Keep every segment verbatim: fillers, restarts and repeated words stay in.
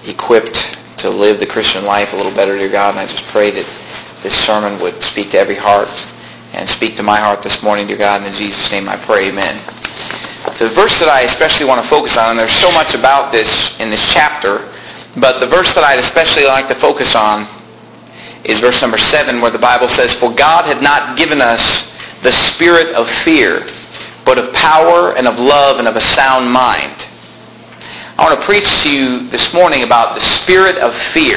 equipped to live the Christian life a little better, dear God. And I just pray that this sermon would speak to every heart and speak to my heart this morning, dear God. And in Jesus' name I pray, amen. The verse that I especially want to focus on, and there's so much about this in this chapter, but the verse that I'd especially like to focus on is verse number seven, where the Bible says, "For God had not given us the spirit of fear, but of power and of love and of a sound mind." I want to preach to you this morning about the spirit of fear.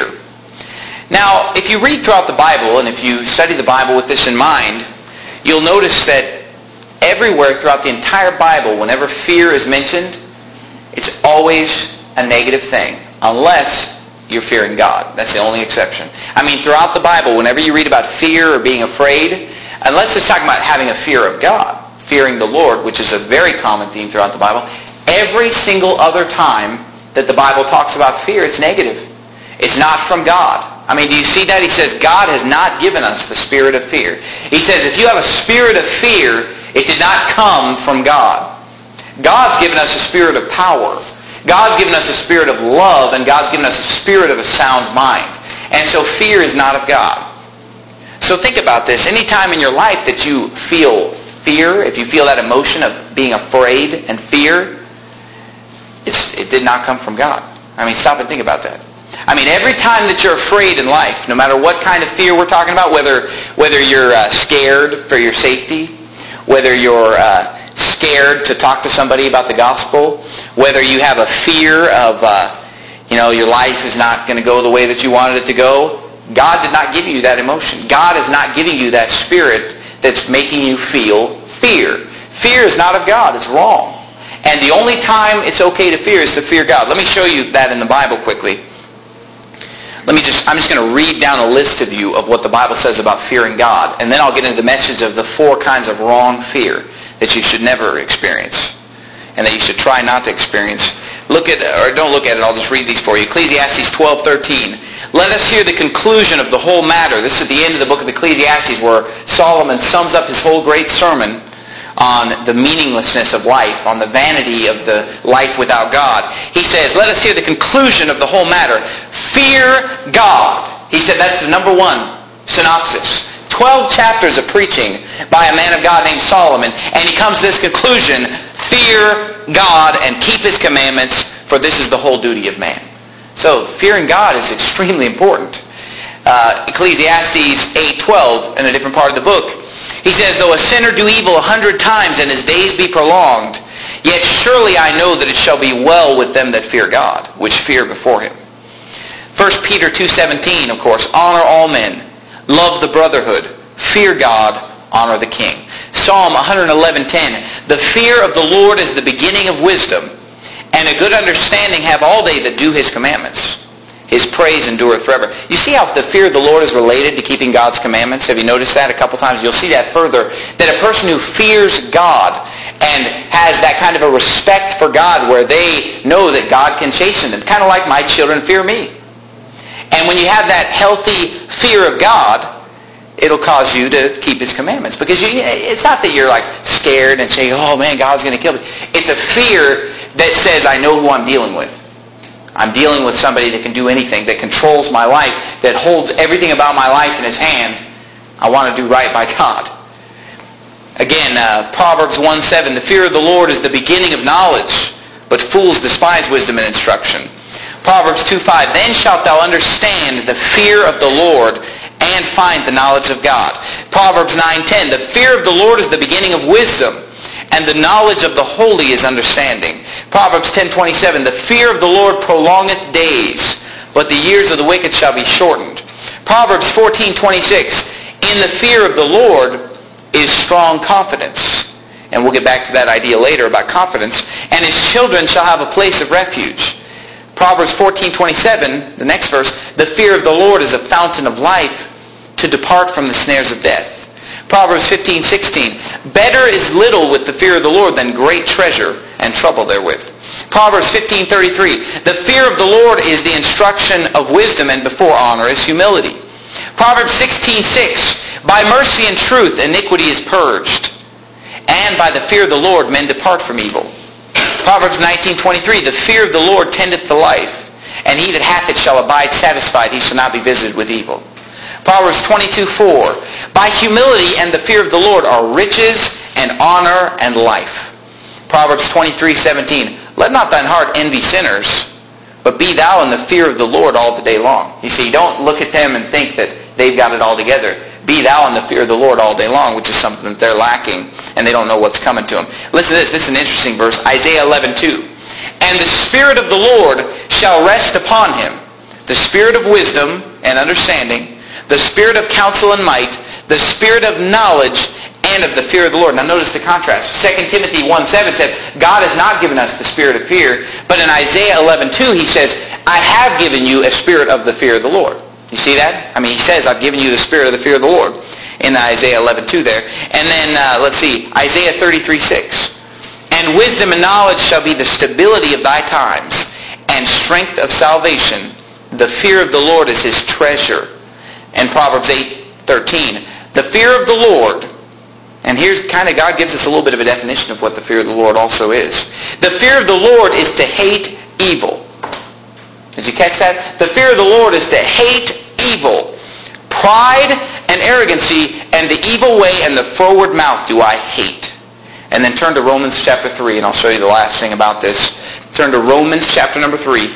Now, if you read throughout the Bible, and if you study the Bible with this in mind, you'll notice that everywhere throughout the entire Bible, whenever fear is mentioned, it's always a negative thing, unless you're fearing God. That's the only exception. I mean, throughout the Bible, whenever you read about fear or being afraid, unless it's talking about having a fear of God, fearing the Lord, which is a very common theme throughout the Bible, every single other time that the Bible talks about fear, it's negative. It's not from God. I mean, do you see that? He says, God has not given us the spirit of fear. He says, if you have a spirit of fear, it did not come from God. God's given us a spirit of power. God's given us a spirit of love, and God's given us a spirit of a sound mind. And so fear is not of God. So think about this. Any time in your life that you feel fear, if you feel that emotion of being afraid and fear, it's, it did not come from God. I mean, stop and think about that. I mean, every time that you're afraid in life, no matter what kind of fear we're talking about, whether whether you're uh, scared for your safety, whether you're uh, scared to talk to somebody about the gospel, whether you have a fear of, uh, you know, your life is not going to go the way that you wanted it to go, God did not give you that emotion. God is not giving you that spirit that's making you feel fear. Fear is not of God. It's wrong. And the only time it's okay to fear is to fear God. Let me show you that in the Bible quickly. Let me just, I'm just going to read down a list of you of what the Bible says about fearing God. And then I'll get into the message of the four kinds of wrong fear that you should never experience and that you should try not to experience. Look at, or don't look at it, I'll just read these for you. Ecclesiastes twelve thirteen. "Let us hear the conclusion of the whole matter." This is the end of the book of Ecclesiastes, where Solomon sums up his whole great sermon on the meaninglessness of life, on the vanity of the life without God. He says, let us hear the conclusion of the whole matter. Fear God. He said that's the number one synopsis. Twelve chapters of preaching by a man of God named Solomon, and he comes to this conclusion: fear God and keep his commandments, for this is the whole duty of man. So fearing God is extremely important. Uh, Ecclesiastes eight twelve, in a different part of the book, he says, "Though a sinner do evil a hundred times and his days be prolonged, yet surely I know that it shall be well with them that fear God, which fear before him." First Peter two seventeen, of course, "Honor all men, love the brotherhood, fear God, honor the king." Psalm one eleven ten, "The fear of the Lord is the beginning of wisdom, and a good understanding have all they that do his commandments. His praise endureth forever." You see how the fear of the Lord is related to keeping God's commandments? Have you noticed that a couple times? You'll see that further, that a person who fears God and has that kind of a respect for God where they know that God can chasten them, kind of like my children fear me. And when you have that healthy fear of God, it'll cause you to keep his commandments. Because you, it's not that you're like scared and saying, oh man, God's going to kill me. It's a fear that says, I know who I'm dealing with. I'm dealing with somebody that can do anything, that controls my life, that holds everything about my life in his hand. I want to do right by God. Again, uh, Proverbs one seven, "The fear of the Lord is the beginning of knowledge, but fools despise wisdom and instruction." Proverbs two five, "Then shalt thou understand the fear of the Lord and find the knowledge of God." Proverbs nine ten, "The fear of the Lord is the beginning of wisdom, and the knowledge of the holy is understanding." Proverbs ten twenty-seven, "The fear of the Lord prolongeth days, but the years of the wicked shall be shortened." Proverbs fourteen twenty-six, "In the fear of the Lord is strong confidence." And we'll get back to that idea later about confidence. "And his children shall have a place of refuge." Proverbs fourteen twenty-seven, the next verse, "The fear of the Lord is a fountain of life, to depart from the snares of death." Proverbs fifteen sixteen, "Better is little with the fear of the Lord than great treasure and trouble therewith." Proverbs fifteen thirty-three, "The fear of the Lord is the instruction of wisdom, and before honor is humility." Proverbs sixteen six, "By mercy and truth iniquity is purged, and by the fear of the Lord men depart from evil." Proverbs nineteen twenty-three, "The fear of the Lord tendeth to life, and he that hath it shall abide satisfied. He shall not be visited with evil. Proverbs twenty-two four. By humility and the fear of the Lord are riches and honor and life. Proverbs twenty-three seventeen. Let not thine heart envy sinners, but be thou in the fear of the Lord all the day long. You see, don't look at them and think that they've got it all together. Be thou in the fear of the Lord all day long, which is something that they're lacking, and they don't know what's coming to them. Listen to this. This is an interesting verse. Isaiah eleven two. And the Spirit of the Lord shall rest upon him, the Spirit of wisdom and understanding, the Spirit of counsel and might, the Spirit of knowledge and of the fear of the Lord. Now notice the contrast. Second Timothy one seven said, God has not given us the spirit of fear, but in Isaiah eleven two he says, I have given you a spirit of the fear of the Lord. You see that? I mean, he says, I've given you the spirit of the fear of the Lord in Isaiah eleven two there. And then, uh, let's see, Isaiah thirty-three six. And wisdom and knowledge shall be the stability of thy times, and strength of salvation. The fear of the Lord is his treasure. And Proverbs eight thirteen. The fear of the Lord, and here's kind of, God gives us a little bit of a definition of what the fear of the Lord also is. The fear of the Lord is to hate evil. Did you catch that? The fear of the Lord is to hate evil. Pride and arrogancy and the evil way and the froward mouth do I hate. And then turn to Romans chapter three, and I'll show you the last thing about this. Turn to Romans chapter number three.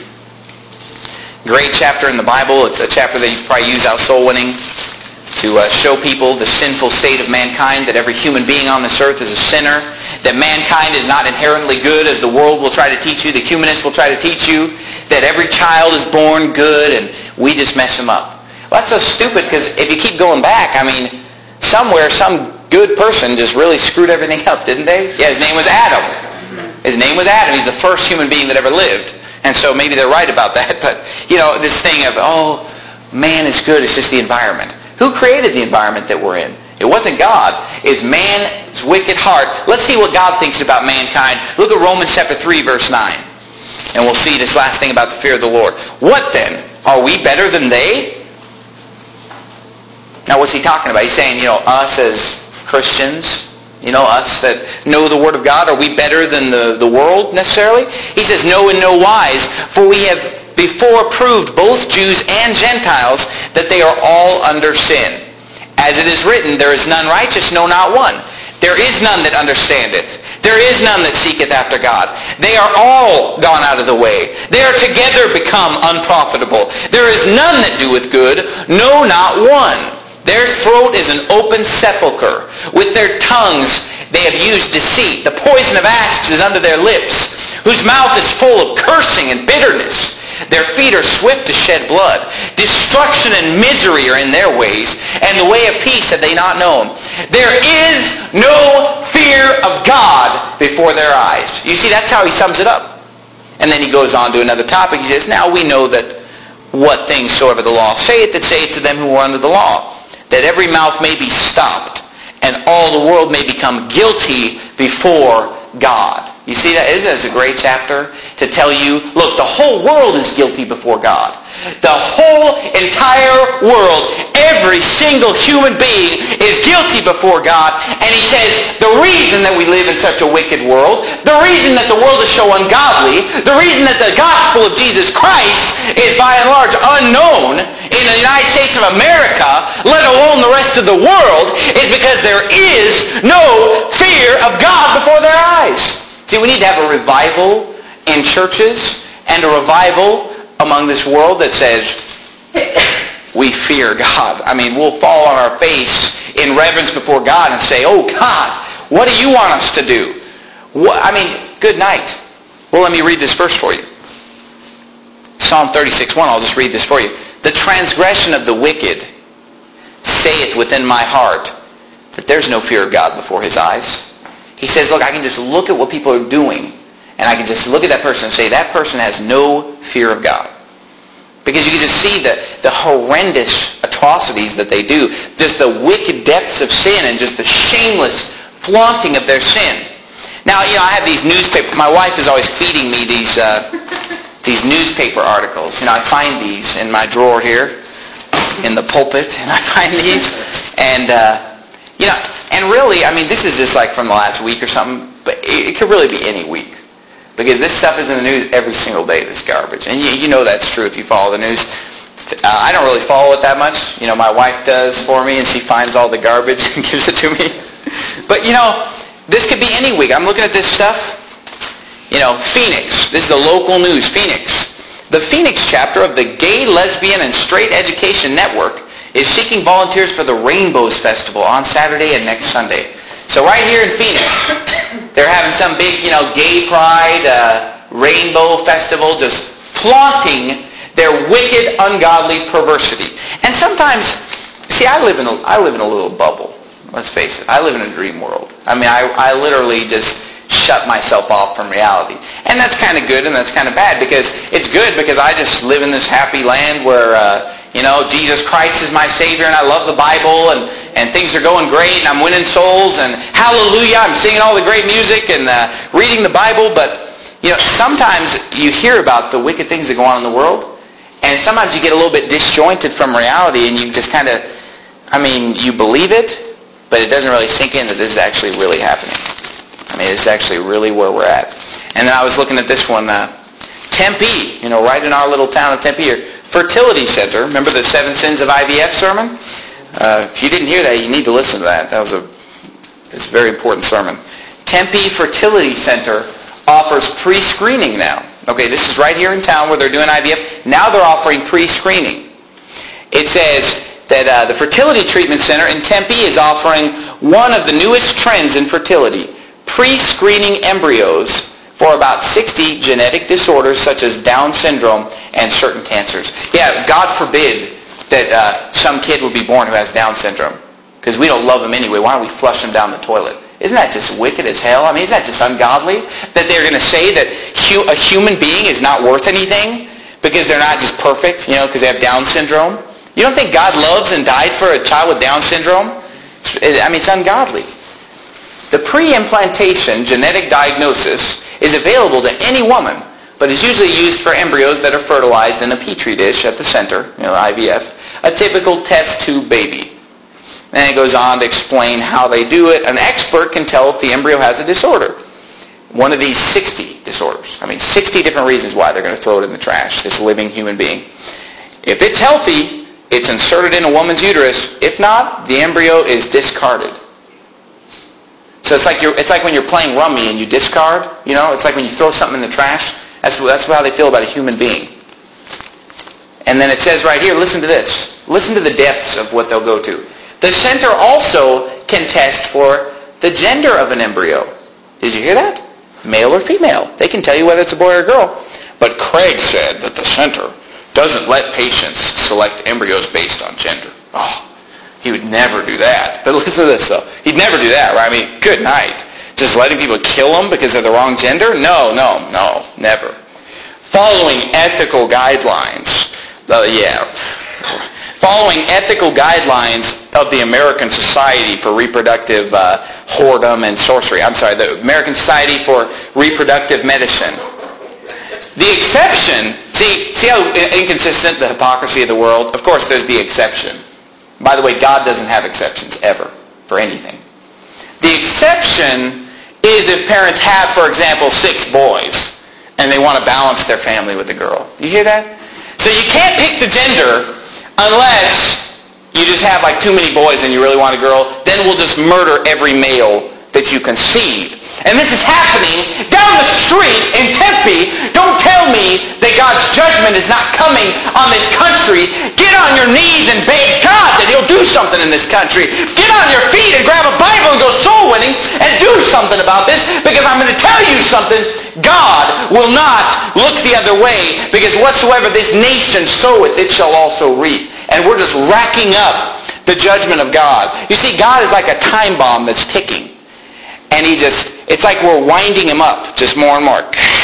Great chapter in the Bible. It's a chapter that you probably use out soul winning to uh, show people the sinful state of mankind, that every human being on this earth is a sinner, that mankind is not inherently good as the world will try to teach you, the humanists will try to teach you, that every child is born good and we just mess them up. Well, that's so stupid, because if you keep going back, I mean, somewhere some good person just really screwed everything up, didn't they? Yeah, his name was Adam. His name was Adam. He's the first human being that ever lived. And so maybe they're right about that. But, you know, this thing of, oh, man is good, it's just the environment. Who created the environment that we're in? It wasn't God. It's man's wicked heart. Let's see what God thinks about mankind. Look at Romans chapter three, verse nine. And we'll see this last thing about the fear of the Lord. What then? Are we better than they? Now what's he talking about? He's saying, you know, us as Christians, you know, us that know the Word of God, are we better than the, the world necessarily? He says, no, in no wise, for we have before proved both Jews and Gentiles that they are all under sin. As it is written, there is none righteous, no, not one. There is none that understandeth. There is none that seeketh after God. They are all gone out of the way. They are together become unprofitable. There is none that doeth good, no, not one. Their throat is an open sepulchre. With their tongues they have used deceit. The poison of asps is under their lips, whose mouth is full of cursing and bitterness. Their feet are swift to shed blood. Destruction and misery are in their ways, and the way of peace have they not known. There is no fear of God before their eyes. You see, that's how he sums it up. And then he goes on to another topic. He says, now we know that what things soever the law saith, that saith to them who are under the law, that every mouth may be stopped, and all the world may become guilty before God. You see that? Isn't that a great chapter to tell you, look, the whole world is guilty before God. The whole entire world, every single human being is guilty before God. And he says the reason that we live in such a wicked world, the reason that the world is so ungodly, the reason that the gospel of Jesus Christ is by and large unknown in the United States of America, let alone the rest of the world, is because there is no fear of God before their eyes. See, we need to have a revival in churches and a revival among this world that says, we fear God. I mean, we'll fall on our face in reverence before God and say, oh God, what do you want us to do? What, I mean, good night. Well, let me read this verse for you. Psalm thirty-six one, I'll just read this for you. The transgression of the wicked saith within my heart that there's no fear of God before his eyes. He says, look, I can just look at what people are doing, and I can just look at that person and say, that person has no fear of God. Because you can just see the, the horrendous atrocities that they do, just the wicked depths of sin and just the shameless flaunting of their sin. Now, you know, I have these newspapers. My wife is always feeding me these uh, these newspaper articles. You know, I find these in my drawer here in the pulpit, and I find these, and uh, you know, and really, I mean, this is just like from the last week or something, but it, it could really be any week. Because this stuff is in the news every single day, this garbage. And you, you know that's true if you follow the news. Uh, I don't really follow it that much. You know, my wife does for me, and she finds all the garbage and gives it to me. But, you know, this could be any week. I'm looking at this stuff. You know, Phoenix. This is a local news, Phoenix. The Phoenix chapter of the Gay, Lesbian, and Straight Education Network is seeking volunteers for the Rainbows Festival on Saturday and next Sunday. So right here in Phoenix, they're having some big, you know, gay pride, uh, rainbow festival, just flaunting their wicked, ungodly perversity. And sometimes, see, I live in a, I live in a little bubble. Let's face it. I live in a dream world. I mean, I, I literally just shut myself off from reality. And that's kind of good and that's kind of bad, because it's good because I just live in this happy land where, uh, you know, Jesus Christ is my Savior and I love the Bible and, and things are going great and I'm winning souls and hallelujah, I'm singing all the great music and uh, reading the Bible. But, you know, sometimes you hear about the wicked things that go on in the world, and sometimes you get a little bit disjointed from reality and you just kind of, I mean, you believe it, but it doesn't really sink in that this is actually really happening. I mean, it's actually really where we're at. And then I was looking at this one, uh, Tempe, you know, right in our little town of Tempe here. Fertility Center. Remember the Seven Sins of I V F sermon? Uh, if you didn't hear that, you need to listen to that. That was a, it's a very important sermon. Tempe Fertility Center offers pre-screening now. Okay, this is right here in town where they're doing I V F. Now they're offering pre-screening. It says that uh, the Fertility Treatment Center in Tempe is offering one of the newest trends in fertility, pre-screening embryos for about sixty genetic disorders such as Down syndrome and certain cancers. Yeah, God forbid that uh, some kid will be born who has Down syndrome, because we don't love him anyway. Why don't we flush him down the toilet? Isn't that just wicked as hell? I mean, isn't that just ungodly? That they're going to say that hu- a human being is not worth anything because they're not just perfect, you know, because they have Down syndrome? You don't think God loves and died for a child with Down syndrome? I mean, it's ungodly. The pre-implantation genetic diagnosis is available to any woman, but is usually used for embryos that are fertilized in a petri dish at the center, you know, I V F, a typical test tube baby. And it goes on to explain how they do it. An expert can tell if the embryo has a disorder. One of these sixty disorders. I mean, sixty different reasons why they're going to throw it in the trash, this living human being. If it's healthy, it's inserted in a woman's uterus. If not, the embryo is discarded. So it's like you're, it's like when you're playing rummy and you discard, you know, it's like when you throw something in the trash. That's, that's how they feel about a human being. And then it says right here, listen to this. Listen to the depths of what they'll go to. The center also can test for the gender of an embryo. Did you hear that? Male or female. They can tell you whether it's a boy or a girl. But Craig said that the center doesn't let patients select embryos based on gender. Oh, he would never do that. But listen to this, though. He'd never do that, right? I mean, good night. Just letting people kill them because they're the wrong gender? No, no, no, never. Following ethical guidelines. Uh, yeah. Following ethical guidelines of the American Society for Reproductive uh, Whoredom and Sorcery. I'm sorry, the American Society for Reproductive Medicine. The exception, see, see how inconsistent the hypocrisy of the world? Of course, there's the exception. By the way, God doesn't have exceptions ever for anything. The exception is if parents have, for example, six boys and they want to balance their family with a girl. You hear that? So you can't pick the gender unless you just have like too many boys and you really want a girl. Then we'll just murder every male that you conceive. And this is happening down the street in Tempe. Don't tell me that God's judgment is not coming on this country. Get on your knees and beg God that he'll do something in this country. Get on your feet and grab a Bible and go soul winning and do something about this, because I'm going to tell you something. God will not look the other way, because whatsoever this nation soweth, it shall also reap. And we're just racking up the judgment of God. You see, God is like a time bomb that's ticking. And he just, it's like we're winding him up just more and more.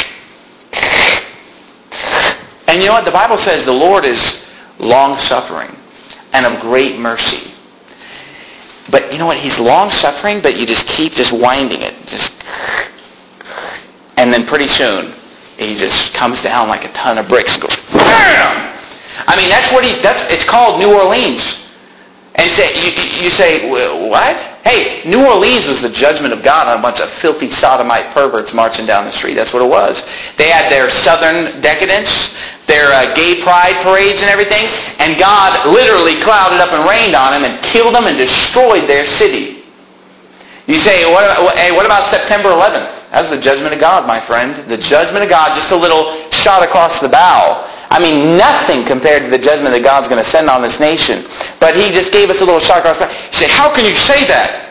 And you know what? The Bible says the Lord is long-suffering and of great mercy. But you know what? He's long-suffering, but you just keep just winding it. Just, and then pretty soon, he just comes down like a ton of bricks and goes, bam! I mean, that's what he, that's, it's called New Orleans. And say, you, you say, what? Hey, New Orleans was the judgment of God on a bunch of filthy sodomite perverts marching down the street. That's what it was. They had their southern decadence, their uh, gay pride parades and everything, and God literally clouded up and rained on them and killed them and destroyed their city. You say, what, hey, what about September eleventh? That's the judgment of God, my friend. The judgment of God, just a little shot across the bow. I mean, nothing compared to the judgment that God's going to send on this nation. But he just gave us a little shot across the bow. You say, how can you say that?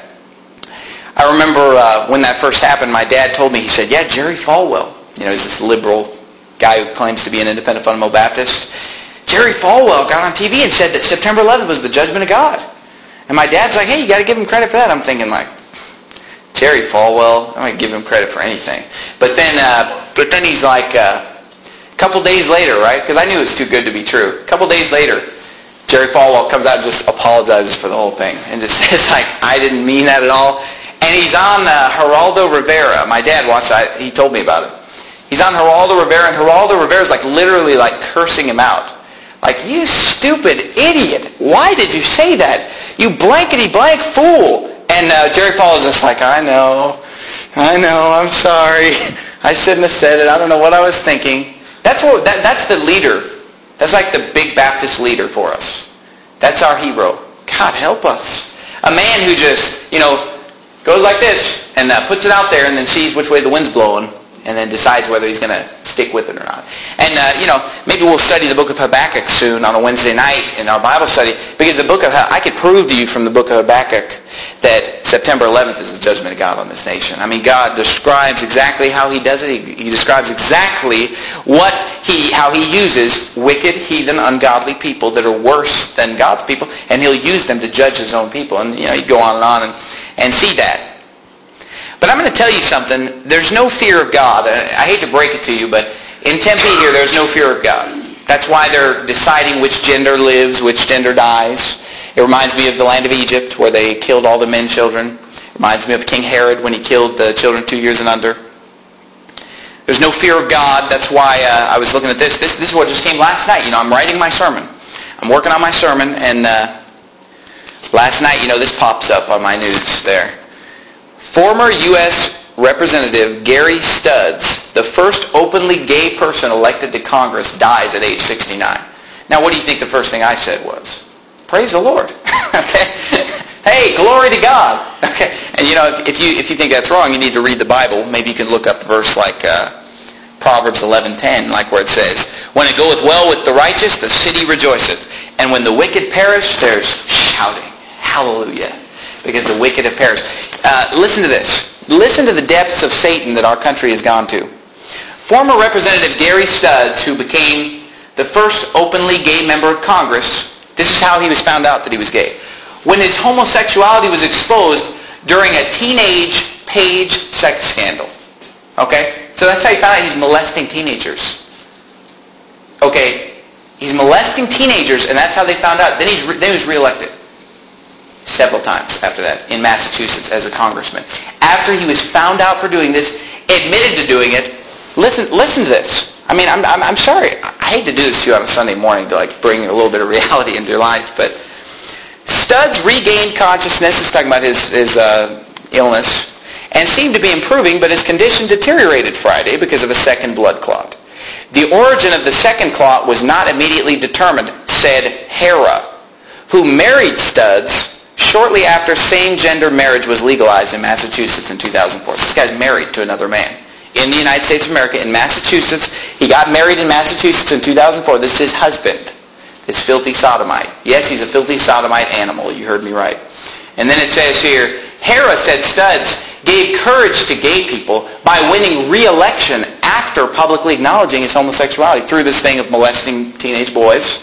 I remember uh, when that first happened, my dad told me, he said, yeah, Jerry Falwell. You know, he's this liberal guy who claims to be an independent fundamental Baptist. Jerry Falwell got on T V and said that September eleventh was the judgment of God. And my dad's like, hey, you got to give him credit for that. I'm thinking like, Jerry Falwell, I'm going to give him credit for anything. But then uh, but then he's like, uh, a couple days later, right? Because I knew it was too good to be true. A couple days later, Jerry Falwell comes out and just apologizes for the whole thing. And just says like, I didn't mean that at all. And he's on uh, Geraldo Rivera. My dad watched that. He told me about it. He's on Geraldo Rivera, and Geraldo Rivera's like literally like cursing him out. Like, you stupid idiot. Why did you say that? You blankety blank fool. And uh, Jerry Falwell is just like, I know, I know, I'm sorry. I shouldn't have said it. I don't know what I was thinking. That's what. That, that's the leader. That's like the big Baptist leader for us. That's our hero. God help us. A man who just, you know, goes like this and uh, puts it out there and then sees which way the wind's blowing and then decides whether he's going to stick with it or not. And, uh, you know, maybe we'll study the book of Habakkuk soon on a Wednesday night in our Bible study, because the book of, I could prove to you from the book of Habakkuk that September eleventh is the judgment of God on this nation. I mean, God describes exactly how he does it. He, he describes exactly what he, how he uses wicked, heathen, ungodly people that are worse than God's people, and he'll use them to judge his own people. And, you know, you go on and on and, and see that. But I'm going to tell you something. There's no fear of God. I hate to break it to you, but in Tempe here, there's no fear of God. That's why they're deciding which gender lives, which gender dies. It reminds me of the land of Egypt, where they killed all the men children. It reminds me of King Herod when he killed the children two years and under. There's no fear of God. That's why uh, I was looking at this. this. This is what just came last night. You know, I'm writing my sermon. I'm working on my sermon, and uh, last night, you know, this pops up on my news there. Former U S Representative Gary Studs, the first openly gay person elected to Congress, dies at age sixty-nine. Now, what do you think the first thing I said was? Praise the Lord. Okay? Hey, glory to God. Okay? And you know, if, if you if you think that's wrong, you need to read the Bible. Maybe you can look up a verse like uh, Proverbs eleven ten, like where it says, when it goeth well with the righteous, the city rejoiceth. And when the wicked perish, there's shouting. Hallelujah. Because the wicked have perished. Uh, listen to this. Listen to the depths of Satan that our country has gone to. Former Representative Gary Studs, who became the first openly gay member of Congress, this is how he was found out that he was gay. When his homosexuality was exposed during a teenage page sex scandal. Okay? So that's how he found out he's molesting teenagers. Okay? He's molesting teenagers, and that's how they found out. Then, he's re- then he was reelected. Several times after that in Massachusetts as a congressman. After he was found out for doing this, admitted to doing it, listen listen to this. I mean, I'm, I'm, I'm sorry. I hate to do this to you on a Sunday morning to like bring a little bit of reality into your life, but Studs regained consciousness, it's talking about his, his uh, illness, and seemed to be improving, but his condition deteriorated Friday because of a second blood clot. The origin of the second clot was not immediately determined, said Hera, who married Studs shortly after same-gender marriage was legalized in Massachusetts in two thousand four. So this guy's married to another man in the United States of America, in Massachusetts. He got married in Massachusetts in two thousand four. This is his husband, this filthy sodomite. Yes, he's a filthy sodomite animal. You heard me right. And then it says here, Hera said Studs gave courage to gay people by winning re-election after publicly acknowledging his homosexuality through this thing of molesting teenage boys.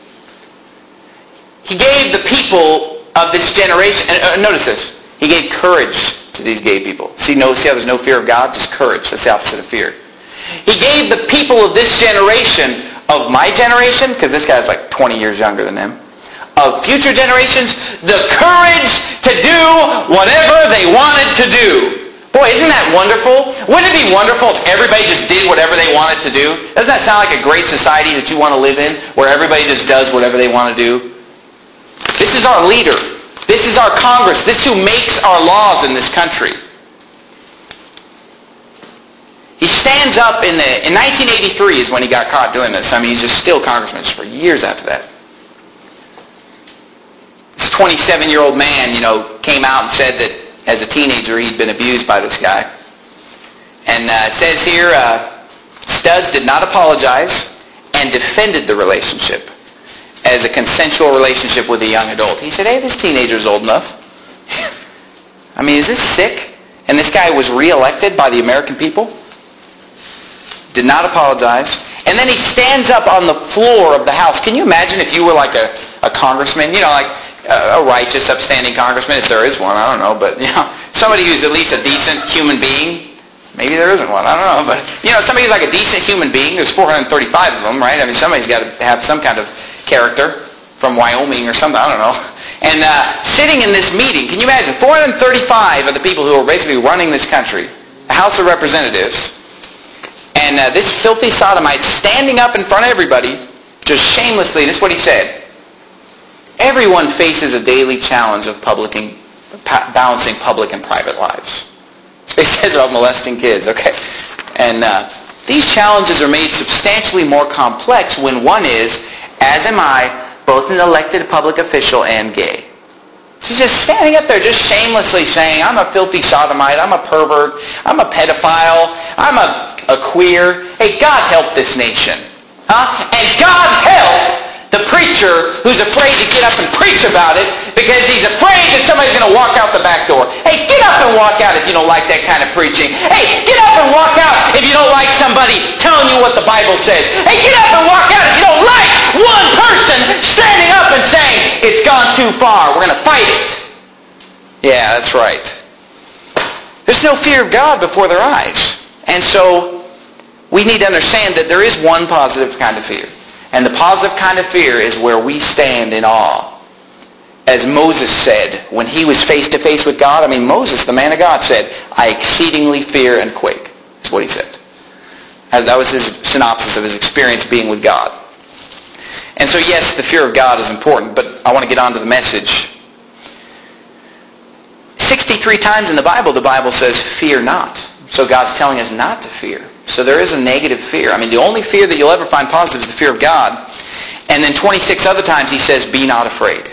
He gave the people of this generation, and uh, notice this, he gave courage to these gay people. See, no, see how there's no fear of God? Just courage. That's the opposite of fear. He gave the people of this generation, of my generation, because this guy's like twenty years younger than them, of future generations, the courage to do whatever they wanted to do. Boy, isn't that wonderful? Wouldn't it be wonderful if everybody just did whatever they wanted to do? Doesn't that sound like a great society that you want to live in, where everybody just does whatever they want to do? This is our leader. This is our Congress. This is who makes our laws in this country. He stands up in the, in nineteen eighty-three is when he got caught doing this. I mean, he's just still congressman just for years after that. This twenty-seven-year-old man, you know, came out and said that as a teenager he'd been abused by this guy. And uh, it says here, uh, Studs did not apologize and defended the relationship as a consensual relationship with a young adult. He said, hey, this teenager's old enough. I mean, is this sick? And this guy was reelected by the American people? Did not apologize. And then he stands up on the floor of the House. Can you imagine if you were like a, a congressman, you know, like a, a righteous, upstanding congressman, if there is one, I don't know, but, you know, somebody who's at least a decent human being. Maybe there isn't one, I don't know, but, you know, somebody who's like a decent human being. There's four hundred thirty-five of them, right? I mean, somebody's got to have some kind of character from Wyoming or something, I don't know. And uh, sitting in this meeting, can you imagine, four hundred thirty-five of the people who are basically running this country, the House of Representatives, and uh, this filthy sodomite standing up in front of everybody, just shamelessly, this is what he said. Everyone faces a daily challenge of public and, pa- balancing public and private lives. He says about molesting kids, okay? And uh, these challenges are made substantially more complex when one is, as am I, both an elected public official and gay. She's just standing up there just shamelessly saying, I'm a filthy sodomite, I'm a pervert, I'm a pedophile, I'm a a queer. Hey, God help this nation. Huh? And God help the preacher who's afraid to get up and preach about it because he's afraid that somebody's going to walk out the back door. Hey, get up and walk out if you don't like that kind of preaching. Hey, get up and walk out if you don't like somebody telling you what the Bible says. Hey, get up and walk out if you don't like one person standing up and saying, it's gone too far. We're going to fight it. Yeah, that's right. There's no fear of God before their eyes. And so we need to understand that there is one positive kind of fear. And the positive kind of fear is where we stand in awe. As Moses said when he was face to face with God, I mean Moses, the man of God, said, I exceedingly fear and quake. That's what he said. That was his synopsis of his experience being with God. And so yes, the fear of God is important, but I want to get on to the message. sixty-three times in the Bible, the Bible says, fear not. So God's telling us not to fear. So there is a negative fear. I mean, the only fear that you'll ever find positive is the fear of God. And then twenty-six other times he says, be not afraid.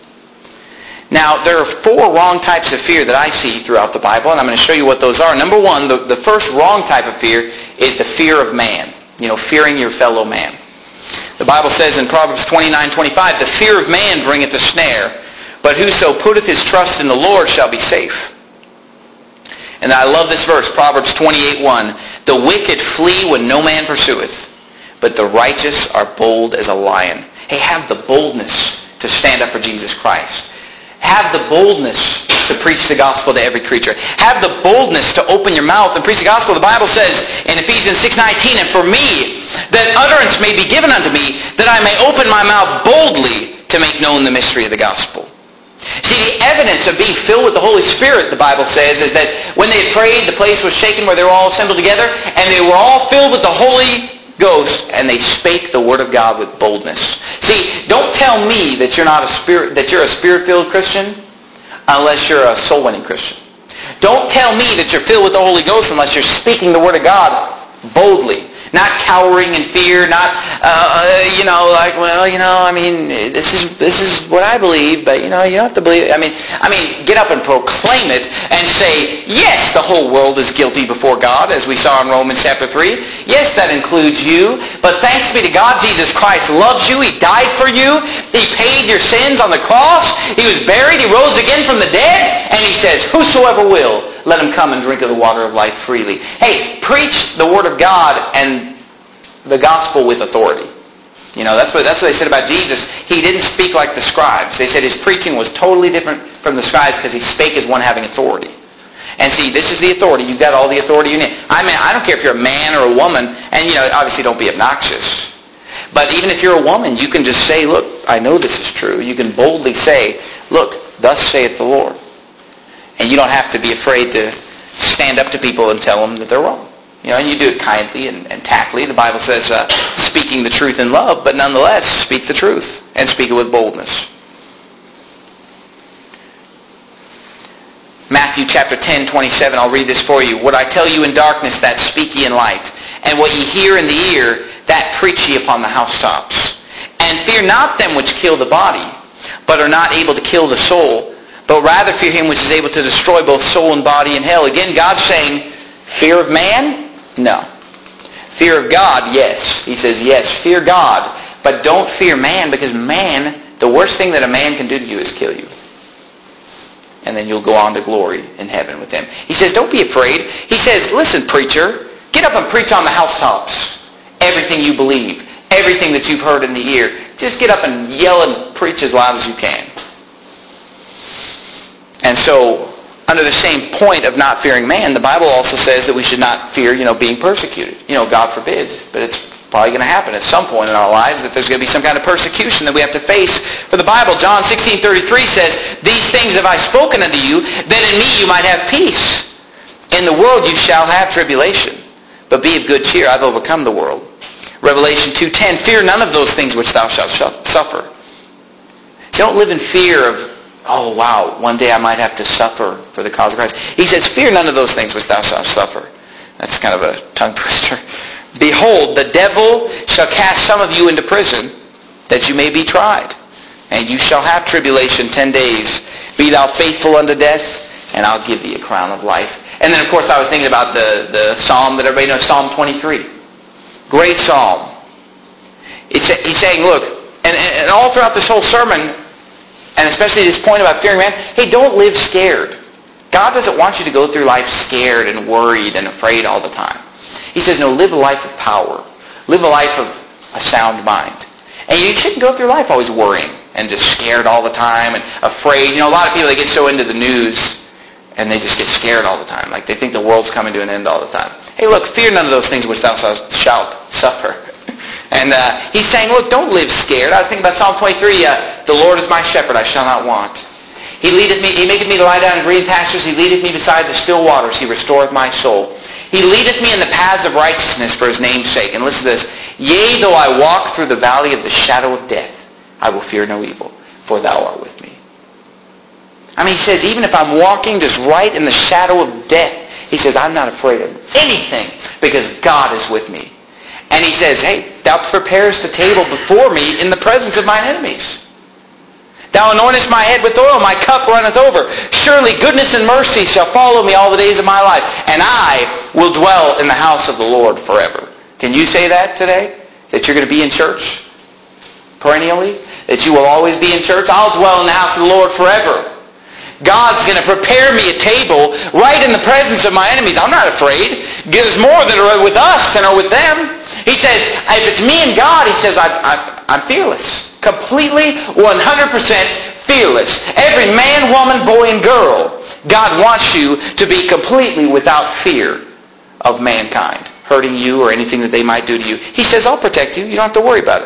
Now, there are four wrong types of fear that I see throughout the Bible, and I'm going to show you what those are. Number one, the, the first wrong type of fear is the fear of man. You know, fearing your fellow man. The Bible says in Proverbs twenty-nine twenty-five, the fear of man bringeth a snare, but whoso putteth his trust in the Lord shall be safe. And I love this verse, Proverbs twenty-eight one. The wicked flee when no man pursueth, but the righteous are bold as a lion. Hey, have the boldness to stand up for Jesus Christ. Have the boldness to preach the gospel to every creature. Have the boldness to open your mouth and preach the gospel. The Bible says in Ephesians six nineteen, and for me, that utterance may be given unto me, that I may open my mouth boldly to make known the mystery of the gospel. See, the evidence of being filled with the Holy Spirit, the Bible says, is that when they prayed, the place was shaken where they were all assembled together, and they were all filled with the Holy Ghost, and they spake the word of God with boldness. See, don't tell me that you're not a spirit, that you're a spirit-filled Christian unless you're a soul-winning Christian. Don't tell me that you're filled with the Holy Ghost unless you're speaking the word of God boldly. Not cowering in fear, not, uh, you know, like, well, you know, I mean, this is this is what I believe, but, you know, you don't have to believe it. I mean, I mean, get up and proclaim it and say, yes, the whole world is guilty before God, as we saw in Romans chapter three. Yes, that includes you, but thanks be to God, Jesus Christ loves you. He died for you. He paid your sins on the cross. He was buried. He rose again from the dead, and he says, whosoever will, let him come and drink of the water of life freely. Hey, preach the word of God and the gospel with authority. You know, that's what that's what they said about Jesus. He didn't speak like the scribes. They said his preaching was totally different from the scribes because he spake as one having authority. And see, this is the authority. You've got all the authority you need. I mean, I don't care if you're a man or a woman, and, you know, obviously don't be obnoxious. But even if you're a woman, you can just say, look, I know this is true. You can boldly say, look, thus saith the Lord. And you don't have to be afraid to stand up to people and tell them that they're wrong. You know, and you do it kindly and, and tactfully. The Bible says uh, speaking the truth in love, but nonetheless, speak the truth and speak it with boldness. Matthew chapter ten, twenty-seven. I'll read this for you. What I tell you in darkness, that speak ye in light. And what ye hear in the ear, that preach ye upon the housetops. And fear not them which kill the body, but are not able to kill the soul, but rather fear him which is able to destroy both soul and body in hell. Again, God's saying, fear of man? No. Fear of God? Yes. He says, yes, fear God. But don't fear man, because man, the worst thing that a man can do to you is kill you. And then you'll go on to glory in heaven with him. He says, don't be afraid. He says, listen, preacher, get up and preach on the housetops. Everything you believe, everything that you've heard in the ear. Just get up and yell and preach as loud as you can. And so, under the same point of not fearing man, the Bible also says that we should not fear, you know, being persecuted. You know, God forbid, but it's probably going to happen at some point in our lives that there's going to be some kind of persecution that we have to face for the Bible. John sixteen thirty-three says, these things have I spoken unto you, that in me you might have peace. In the world you shall have tribulation, but be of good cheer, I've overcome the world. Revelation two ten, fear none of those things which thou shalt suffer. So don't live in fear of, oh wow, one day I might have to suffer for the cause of Christ. He says, fear none of those things which thou shalt suffer. That's kind of a tongue twister. Behold, the devil shall cast some of you into prison, that you may be tried. And you shall have tribulation ten days. Be thou faithful unto death, and I'll give thee a crown of life. And then, of course, I was thinking about the, the psalm that everybody knows, Psalm twenty-three. Great psalm. It's, he's saying, look, and, and all throughout this whole sermon, and especially this point about fearing man, hey, don't live scared. God doesn't want you to go through life scared and worried and afraid all the time. He says, no, live a life of power. Live a life of a sound mind. And you shouldn't go through life always worrying and just scared all the time and afraid. You know, a lot of people, they get so into the news and they just get scared all the time. Like they think the world's coming to an end all the time. Hey, look, fear none of those things which thou shalt suffer. And uh, he's saying, look, don't live scared. I was thinking about Psalm twenty-three, uh, the Lord is my shepherd, I shall not want. He leadeth me, he maketh me to lie down in green pastures. He leadeth me beside the still waters. He restoreth my soul. He leadeth me in the paths of righteousness for his name's sake. And listen to this. Yea, though I walk through the valley of the shadow of death, I will fear no evil, for thou art with me. I mean, he says, even if I'm walking just right in the shadow of death, he says, I'm not afraid of anything, because God is with me. And he says, hey, thou preparest a table before me in the presence of mine enemies. Thou anointest my head with oil, my cup runneth over. Surely goodness and mercy shall follow me all the days of my life, and I will dwell in the house of the Lord forever. Can you say that today? That you're going to be in church perennially? That you will always be in church? I'll dwell in the house of the Lord forever. God's going to prepare me a table right in the presence of my enemies. I'm not afraid. There's more that are with us than are with them. He says, if it's me and God, he says, I, I, I'm fearless. Completely, one hundred percent fearless. Every man, woman, boy, and girl, God wants you to be completely without fear of mankind hurting you or anything that they might do to you. He says, I'll protect you. You don't have to worry about it.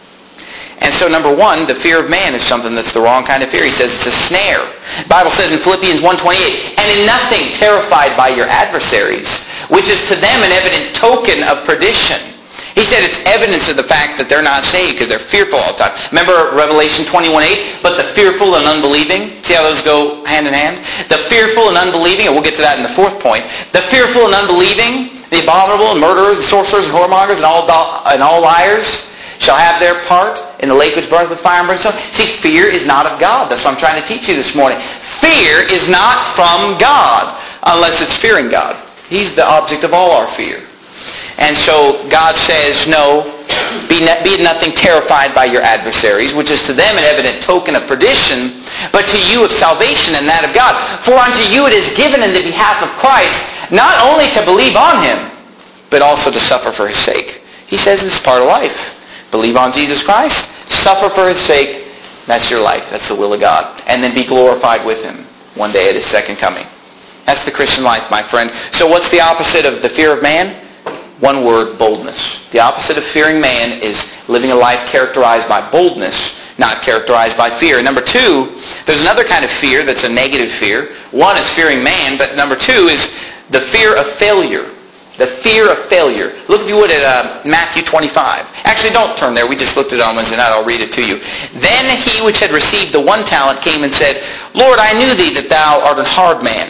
And so, number one, the fear of man is something that's the wrong kind of fear. He says it's a snare. The Bible says in Philippians one twenty-eight, and in nothing terrified by your adversaries, which is to them an evident token of perdition. He said it's evidence of the fact that they're not saved because they're fearful all the time. Remember Revelation twenty-one eight? But the fearful and unbelieving, see how those go hand in hand? The fearful and unbelieving, and we'll get to that in the fourth point. The fearful and unbelieving, the abominable and murderers and sorcerers and whoremongers and all, and all liars shall have their part in the lake which burneth with fire and brimstone. See, fear is not of God. That's what I'm trying to teach you this morning. Fear is not from God unless it's fearing God. He's the object of all our fear. And so God says, no, be, ne- be nothing terrified by your adversaries, which is to them an evident token of perdition, but to you of salvation and that of God. For unto you it is given in the behalf of Christ, not only to believe on him, but also to suffer for his sake. He says this is part of life. Believe on Jesus Christ, suffer for his sake, that's your life. That's the will of God. And then be glorified with him one day at his second coming. That's the Christian life, my friend. So what's the opposite of the fear of man? One word, boldness. The opposite of fearing man is living a life characterized by boldness, not characterized by fear. And number two, there's another kind of fear that's a negative fear. One is fearing man, but number two is the fear of failure. The fear of failure. Look, if you would, at uh, Matthew twenty-five. Actually, don't turn there. We just looked at it on Wednesday night. I'll read it to you. Then he which had received the one talent came and said, Lord, I knew thee that thou art an hard man,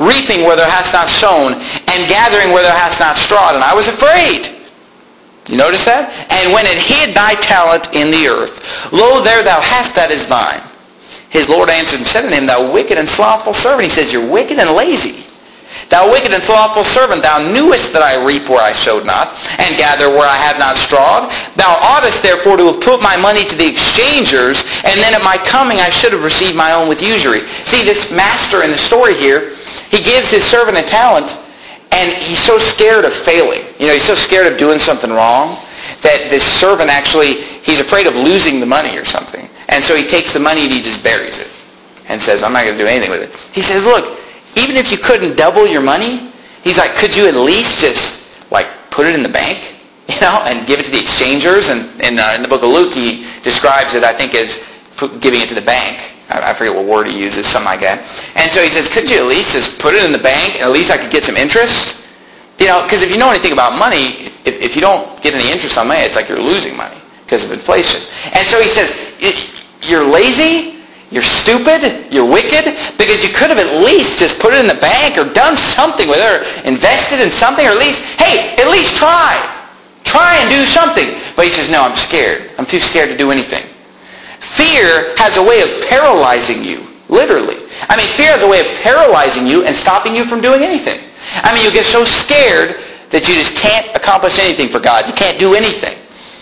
reaping where thou hast not sown, and gathering where thou hast not strawed. And I was afraid. You notice that? And when it hid thy talent in the earth, lo, there thou hast that is thine. His Lord answered and said unto him, Thou wicked and slothful servant. He says, You're wicked and lazy. Thou wicked and slothful servant, thou knewest that I reap where I sowed not, and gather where I have not strawed. Thou oughtest therefore to have put my money to the exchangers, and then at my coming I should have received my own with usury. See, this master in the story here, he gives his servant a talent, and he's so scared of failing. You know, he's so scared of doing something wrong that this servant actually, he's afraid of losing the money or something. And so he takes the money and he just buries it and says, I'm not going to do anything with it. He says, look, even if you couldn't double your money, he's like, could you at least just like put it in the bank, you know, and give it to the exchangers? And in, uh, in the book of Luke, he describes it, I think, as giving it to the bank. I, I forget what word he uses, something like that. And so he says, could you at least just put it in the bank, and at least I could get some interest? You know, because if you know anything about money, if, if you don't get any interest on money, it's like you're losing money because of inflation. And so he says, you're lazy, you're stupid, you're wicked, because you could have at least just put it in the bank or done something with it, or invested in something, or at least, hey, at least try. Try and do something. But he says, no, I'm scared. I'm too scared to do anything. Fear has a way of paralyzing you, literally. I mean, fear has a way of paralyzing you and stopping you from doing anything. I mean, you get so scared that you just can't accomplish anything for God. You can't do anything.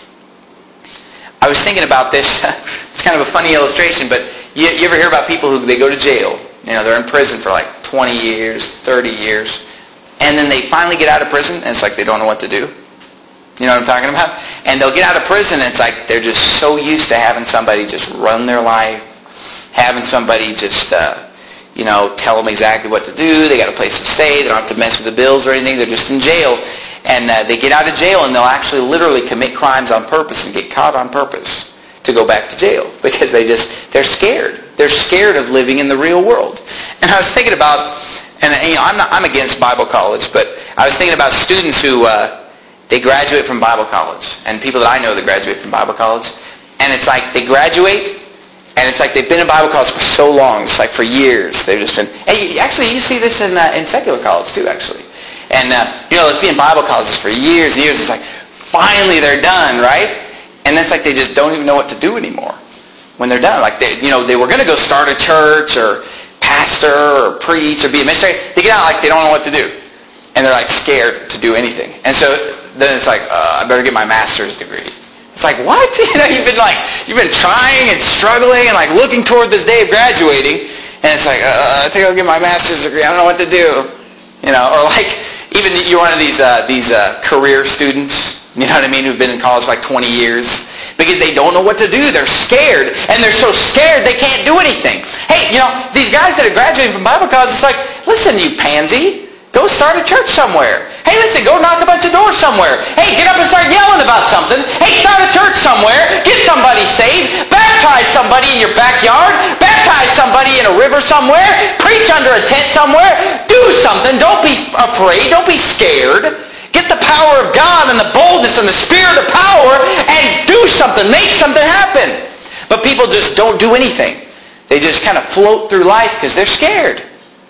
I was thinking about this. It's kind of a funny illustration, but you, you ever hear about people who they go to jail? You know, they're in prison for like twenty years, thirty years, and then they finally get out of prison, and it's like they don't know what to do. You know what I'm talking about? And they'll get out of prison, and it's like they're just so used to having somebody just run their life, having somebody just, uh, you know, tell them exactly what to do. They got a place to stay. They don't have to mess with the bills or anything. They're just in jail. And uh, they get out of jail, and they'll actually literally commit crimes on purpose and get caught on purpose to go back to jail because they just, they're scared. They're scared of living in the real world. And I was thinking about, and you know, I'm, not, I'm against Bible college, but I was thinking about students who, uh, they graduate from Bible college, and people that I know that graduate from Bible college, and it's like they graduate, and it's like they've been in Bible college for so long, it's like for years. They've just been, hey, actually, you see this in uh, in secular college too, actually. And, uh, you know, let's be in Bible colleges for years and years. It's like, finally they're done, right? And it's like they just don't even know what to do anymore when they're done. Like, they, you know, they were going to go start a church or pastor or preach or be a missionary. They get out like they don't know what to do. And they're like scared to do anything. And so then it's like, uh, I better get my master's degree. It's like, what? You know, you've been like, you've been trying and struggling and like looking toward this day of graduating. And it's like, uh, I think I'll get my master's degree. I don't know what to do. You know, or like, even you're one of these uh, these uh, career students, you know what I mean, who've been in college for like twenty years because they don't know what to do. They're scared, and they're so scared they can't do anything. Hey, you know, these guys that are graduating from Bible college, it's like, listen, you pansy, go start a church somewhere. Hey, listen, go knock a bunch of doors somewhere. Hey, get up and start yelling about something. Hey, start a church somewhere. Get somebody saved. Baptize somebody in your backyard. Baptize somebody in a river somewhere. Preach under a tent somewhere. Do something. Don't be afraid. Don't be scared. Get the power of God and the boldness and the spirit of power and do something. Make something happen. But people just don't do anything. They just kind of float through life because they're scared.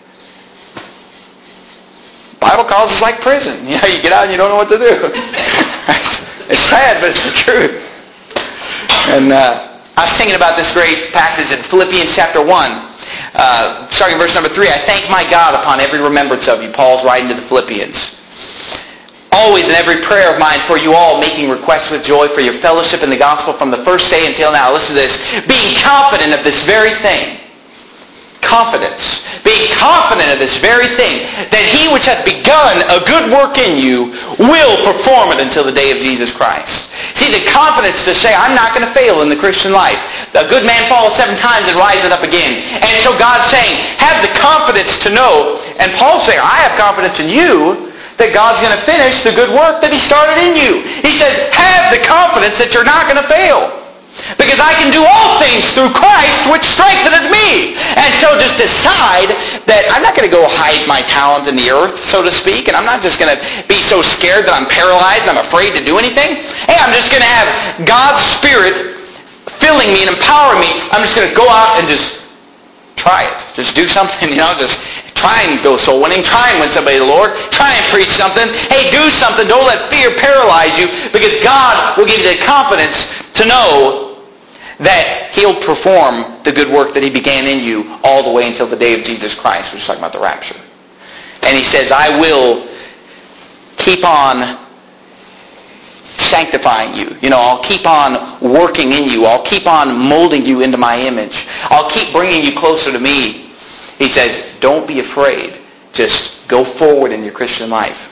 Bible college is like prison. You know, you get out and you don't know what to do. It's sad, but it's the truth. And uh, I was thinking about this great passage in Philippians chapter one, uh, starting verse number three. I thank my God upon every remembrance of you. Paul's writing to the Philippians. Always in every prayer of mine for you all, making requests with joy for your fellowship in the gospel from the first day until now. Listen to this. Being confident of this very thing. Confidence. Being confident of this very thing, that he which hath begun a good work in you will perform it until the day of Jesus Christ. See, the confidence to say, I'm not going to fail in the Christian life. A good man falleth seven times and riseth up again. And so God's saying, have the confidence to know, and Paul's saying, I have confidence in you that God's going to finish the good work that he started in you. He says, have the confidence that you're not going to fail. Because I can do all things through Christ which strengtheneth me. And so just decide that I'm not going to go hide my talent in the earth, so to speak, and I'm not just going to be so scared that I'm paralyzed and I'm afraid to do anything. Hey, I'm just going to have God's Spirit filling me and empowering me. I'm just going to go out and just try it. Just do something, you know, just Try and go soul winning. Try and win somebody to the Lord. Try and preach something. Hey, do something. Don't let fear paralyze you, because God will give you the confidence to know that He'll perform the good work that He began in you all the way until the day of Jesus Christ, which is talking about the rapture. And He says, I will keep on sanctifying you. You know, I'll keep on working in you. I'll keep on molding you into my image. I'll keep bringing you closer to me. He says, don't be afraid. Just go forward in your Christian life.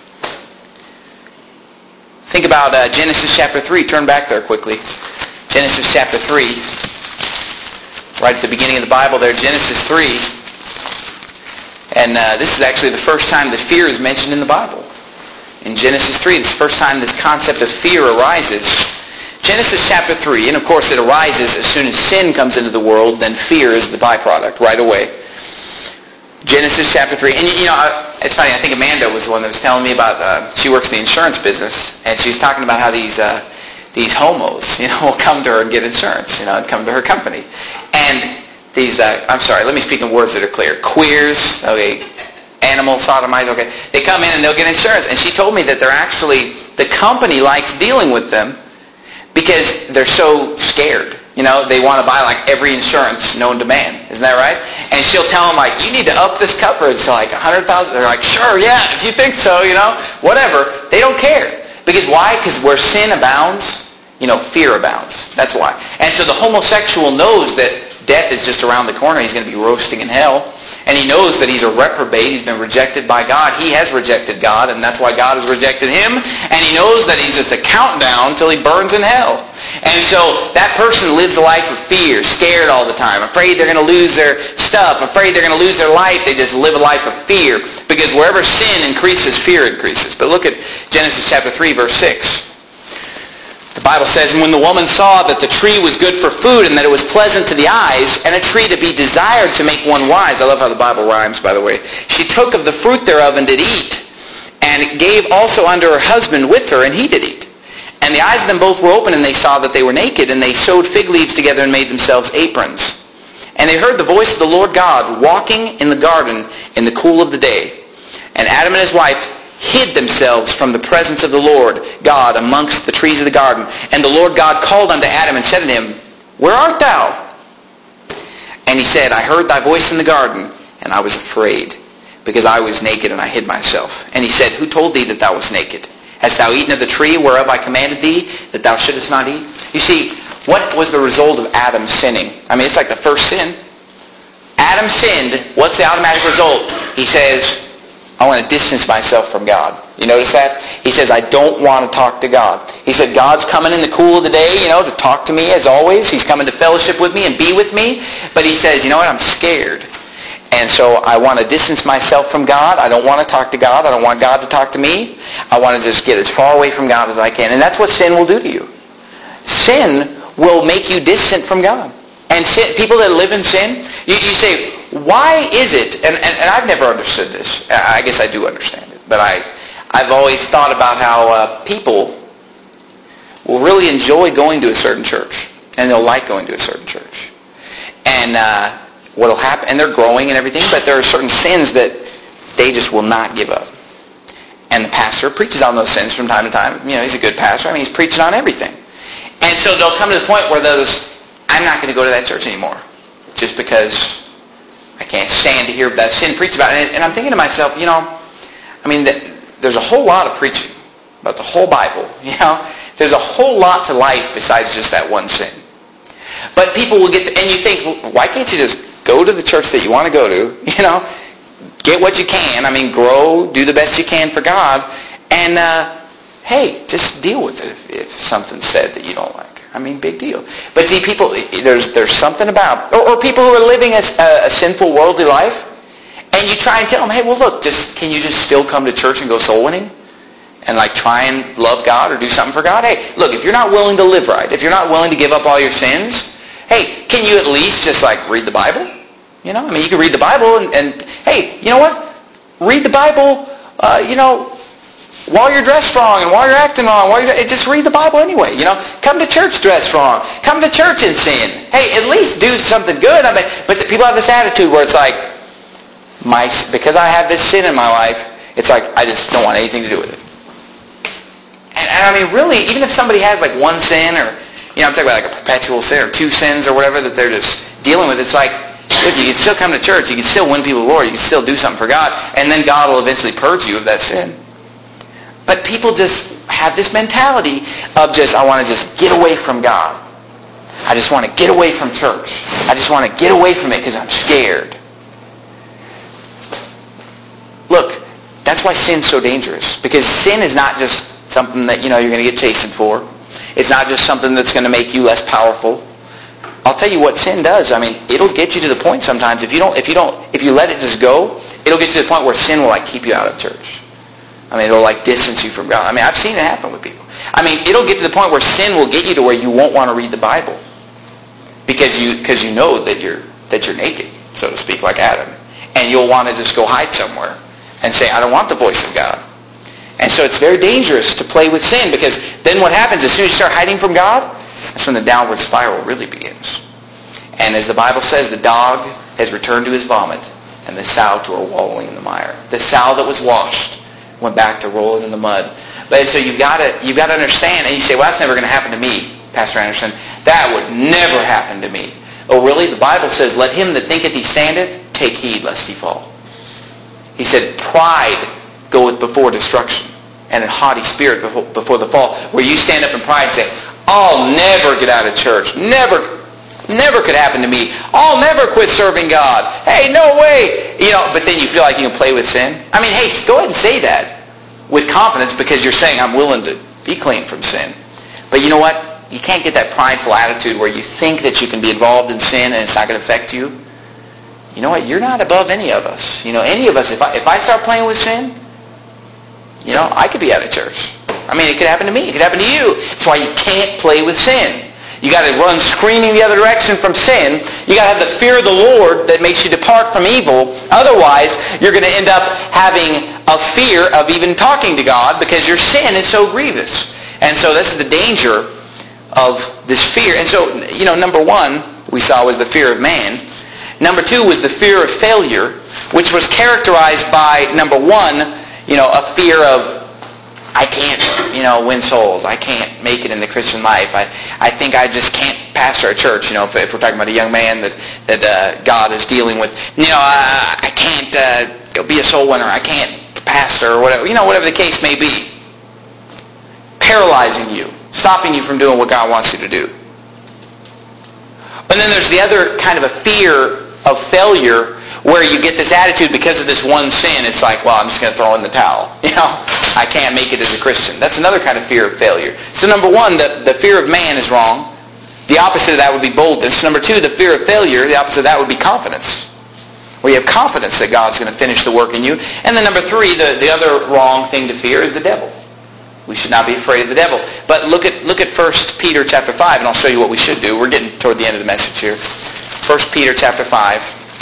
Think about uh, Genesis chapter three. Turn back there quickly. Genesis chapter three. Right at the beginning of the Bible there, Genesis three. And uh, this is actually the first time that fear is mentioned in the Bible. In Genesis three, it's the first time this concept of fear arises. Genesis chapter three, and of course it arises as soon as sin comes into the world, then fear is the byproduct right away. Genesis chapter three, and you know, it's funny, I think Amanda was the one that was telling me about, uh, she works in the insurance business, and she was talking about how these uh, these homos, you know, will come to her and get insurance, you know, and come to her company. And these, uh, I'm sorry, let me speak in words that are clear. Queers, okay, animal sodomites, okay, they come in and they'll get insurance. And she told me that they're actually, the company likes dealing with them because they're so scared. You know, they want to buy like every insurance known to man. Isn't that right? And she'll tell them like, you need to up this coverage to like one hundred thousand dollars. They're like, sure, yeah, if you think so, you know, whatever. They don't care. Because why? Because where sin abounds, you know, fear abounds. That's why. And so the homosexual knows that death is just around the corner. He's going to be roasting in hell. And he knows that he's a reprobate. He's been rejected by God. He has rejected God, and that's why God has rejected him. And he knows that he's just a countdown till he burns in hell. And so that person lives a life of fear, scared all the time, afraid they're going to lose their stuff, afraid they're going to lose their life. They just live a life of fear, because wherever sin increases, fear increases. But look at Genesis chapter three, verse six. The Bible says, and when the woman saw that the tree was good for food and that it was pleasant to the eyes and a tree to be desired to make one wise. I love how the Bible rhymes, by the way. She took of the fruit thereof and did eat, and gave also unto her husband with her, and he did eat. And the eyes of them both were open, and they saw that they were naked, and they sewed fig leaves together and made themselves aprons. And they heard the voice of the Lord God walking in the garden in the cool of the day. And Adam and his wife hid themselves from the presence of the Lord God amongst the trees of the garden. And the Lord God called unto Adam and said unto him, where art thou? And he said, I heard thy voice in the garden, and I was afraid, because I was naked and I hid myself. And he said, who told thee that thou wast naked? Hast thou eaten of the tree whereof I commanded thee that thou shouldest not eat? You see, what was the result of Adam sinning? I mean, it's like the first sin. Adam sinned. What's the automatic result? He says, I want to distance myself from God. You notice that? He says, I don't want to talk to God. He said, God's coming in the cool of the day, you know, to talk to me as always. He's coming to fellowship with me and be with me. But he says, you know what, I'm scared. And so I want to distance myself from God. I don't want to talk to God. I don't want God to talk to me. I want to just get as far away from God as I can. And that's what sin will do to you. Sin will make you distant from God. And sin, people that live in sin, you, you say, why is it, and, and, and I've never understood this. I guess I do understand it. But I, I've always thought about how uh, people will really enjoy going to a certain church. And they'll like going to a certain church. And uh, what'll happen, and they're growing and everything, but there are certain sins that they just will not give up. And the pastor preaches on those sins from time to time. You know, he's a good pastor. I mean, he's preaching on everything. And so they'll come to the point where those, I'm not going to go to that church anymore. Just because I can't stand to hear that sin preached about. And, and I'm thinking to myself, you know, I mean, there's a whole lot of preaching about the whole Bible. You know, there's a whole lot to life besides just that one sin. But people will get, to, and you think, well, why can't you just go to the church that you want to go to? You know, get what you can. I mean, grow, do the best you can for God, and uh, hey, just deal with it if, if something's said that you don't like. I mean, big deal. But see, people, there's there's something about, or, or people who are living a, a sinful, worldly life, and you try and tell them, hey, well, look, just can you just still come to church and go soul winning? And like try and love God or do something for God? Hey, look, if you're not willing to live right, if you're not willing to give up all your sins, hey, can you at least just like read the Bible? You know, I mean, you can read the Bible and, and hey, you know what? Read the Bible, uh, you know, while you're dressed wrong and while you're acting wrong, while you're, just read the Bible anyway. You know, come to church dressed wrong. Come to church in sin. Hey, at least do something good. I mean, but people have this attitude where it's like, my because I have this sin in my life, it's like I just don't want anything to do with it. And, and I mean, really, even if somebody has like one sin, or you know, I'm talking about like a perpetual sin or two sins or whatever that they're just dealing with, it's like, look, you can still come to church, you can still win people to the Lord, you can still do something for God, and then God will eventually purge you of that sin. But people just have this mentality of just, I want to just get away from God. I just want to get away from church. I just want to get away from it because I'm scared. Look, that's why sin's so dangerous. Because sin is not just something that, you know, you're going to get chastened for. It's not just something that's going to make you less powerful. I'll tell you what sin does. I mean, it'll get you to the point sometimes, if you don't, if you don't, if you let it just go, it'll get you to the point where sin will like keep you out of church. I mean, it'll like distance you from God. I mean, I've seen it happen with people. I mean, it'll get to the point where sin will get you to where you won't want to read the Bible. Because you, because you know that you're, that you're naked, so to speak, like Adam. And you'll want to just go hide somewhere and say, I don't want the voice of God. And so it's very dangerous to play with sin, because then what happens, as soon as you start hiding from God, that's when the downward spiral really begins. And as the Bible says, the dog has returned to his vomit, and the sow to her wallowing in the mire. The sow that was washed went back to rolling in the mud. But so you've got to you've got to understand, and you say, well, that's never going to happen to me, Pastor Anderson. That would never happen to me. Oh, really? The Bible says, let him that thinketh he standeth take heed lest he fall. He said, pride goeth before destruction, and a haughty spirit before the fall. Where you stand up in pride and say, I'll never get out of church. Never, never could happen to me. I'll never quit serving God. Hey, no way. You know, but then you feel like you can play with sin. I mean, hey, go ahead and say that with confidence, because you're saying, I'm willing to be clean from sin. But you know what? You can't get that prideful attitude where you think that you can be involved in sin and it's not going to affect you. You know what? You're not above any of us. You know, any of us, if I, if I start playing with sin, you know, I could be out of church. I mean, it could happen to me. It could happen to you. That's why you can't play with sin. You got to run screaming the other direction from sin. You got to have the fear of the Lord that makes you depart from evil. Otherwise, you're going to end up having a fear of even talking to God, because your sin is so grievous. And so this is the danger of this fear. And so, you know, number one we saw was the fear of man. Number two was the fear of failure, which was characterized by, number one, you know, a fear of, I can't, you know, win souls. I can't make it in the Christian life. I, I think I just can't pastor a church. You know, if, if we're talking about a young man that that uh, God is dealing with, you know, uh, I can't uh, go be a soul winner. I can't pastor, or whatever. You know, whatever the case may be, paralyzing you, stopping you from doing what God wants you to do. And then there's the other kind of a fear of failure, where you get this attitude because of this one sin. It's like, well, I'm just going to throw in the towel. You know, I can't make it as a Christian. That's another kind of fear of failure. So number one, the, the fear of man is wrong. The opposite of that would be boldness. Number two, the fear of failure, the opposite of that would be confidence, where you have confidence that God's going to finish the work in you. And then number three, the, the other wrong thing to fear is the devil. We should not be afraid of the devil. But look at look at First Peter chapter five, and I'll show you what we should do. We're getting toward the end of the message here. First Peter chapter five.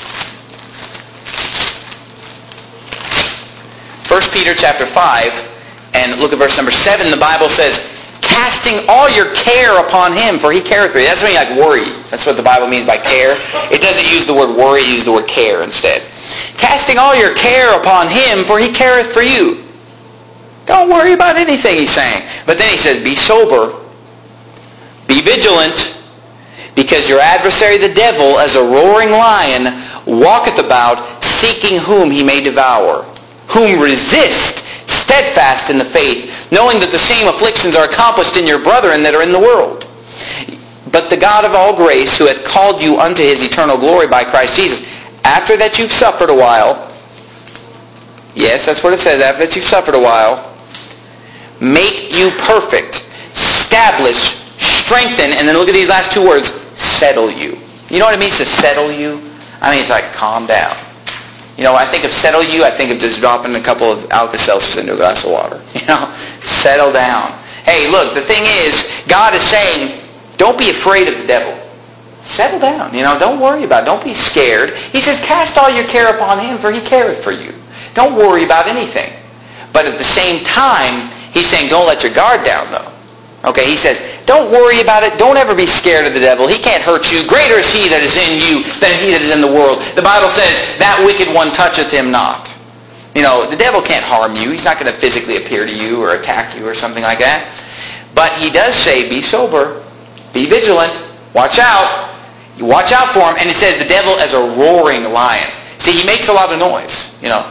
First Peter chapter five, and look at verse number seven. The Bible says, casting all your care upon him, for he careth for you. That's when you like worry. That's what the Bible means by care. It doesn't use the word worry, it uses the word care instead. Casting all your care upon him, for he careth for you. Don't worry about anything, he's saying. But then he says, be sober, be vigilant, because your adversary the devil, as a roaring lion, walketh about, seeking whom he may devour. Whom resist, steadfast in the faith, knowing that the same afflictions are accomplished in your brethren that are in the world. But the God of all grace, who hath called you unto his eternal glory by Christ Jesus, after that you've suffered a while, yes, that's what it says, after that you've suffered a while, make you perfect, establish, strengthen, and then look at these last two words, settle you. You know what it means to settle you? I mean, it's like calm down. You know, I think of settle you, I think of just dropping a couple of Alka-Seltzers into a glass of water. You know, settle down. Hey, look, the thing is, God is saying, don't be afraid of the devil. Settle down. You know, don't worry about it. Don't be scared. He says, cast all your care upon him, for he careth for you. Don't worry about anything. But at the same time, he's saying, don't let your guard down, though. Okay, he says, Don't worry about it. Don't ever be scared of the devil. He can't hurt you. Greater is he that is in you than he that is in the world. The Bible says, that wicked one toucheth him not. You know, the devil can't harm you. He's not going to physically appear to you or attack you or something like that. But he does say, be sober, be vigilant, watch out. You watch out for him. And it says the devil as a roaring lion. See, he makes a lot of noise. You know,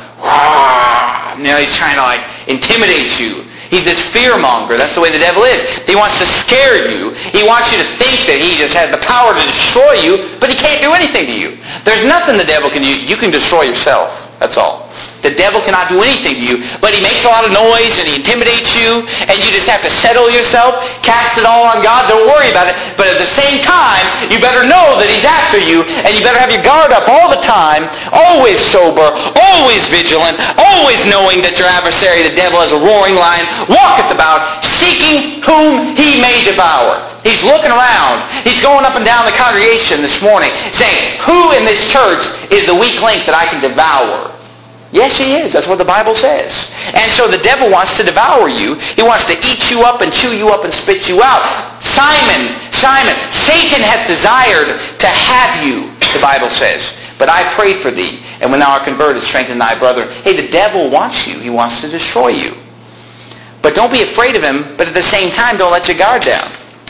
you know, he's trying to like intimidate you. He's this fearmonger. That's the way the devil is. He wants to scare you. He wants you to think that he just has the power to destroy you, but he can't do anything to you. There's nothing the devil can do. You can destroy yourself. That's all. The devil cannot do anything to you, but he makes a lot of noise and he intimidates you, and you just have to settle yourself, cast it all on God, don't worry about it. But at the same time, you better know that he's after you, and you better have your guard up all the time, always sober, always vigilant, always knowing that your adversary, the devil, as a roaring lion, walketh about, seeking whom he may devour. He's looking around. He's going up and down the congregation this morning, saying, who in this church is the weak link that I can devour? Yes, he is. That's what the Bible says. And so the devil wants to devour you. He wants to eat you up and chew you up and spit you out. Simon, Simon, Satan hath desired to have you, the Bible says. But I prayed for thee, and when thou art converted, strengthen thy brother. Hey, the devil wants you. He wants to destroy you. But don't be afraid of him, but at the same time, don't let your guard down.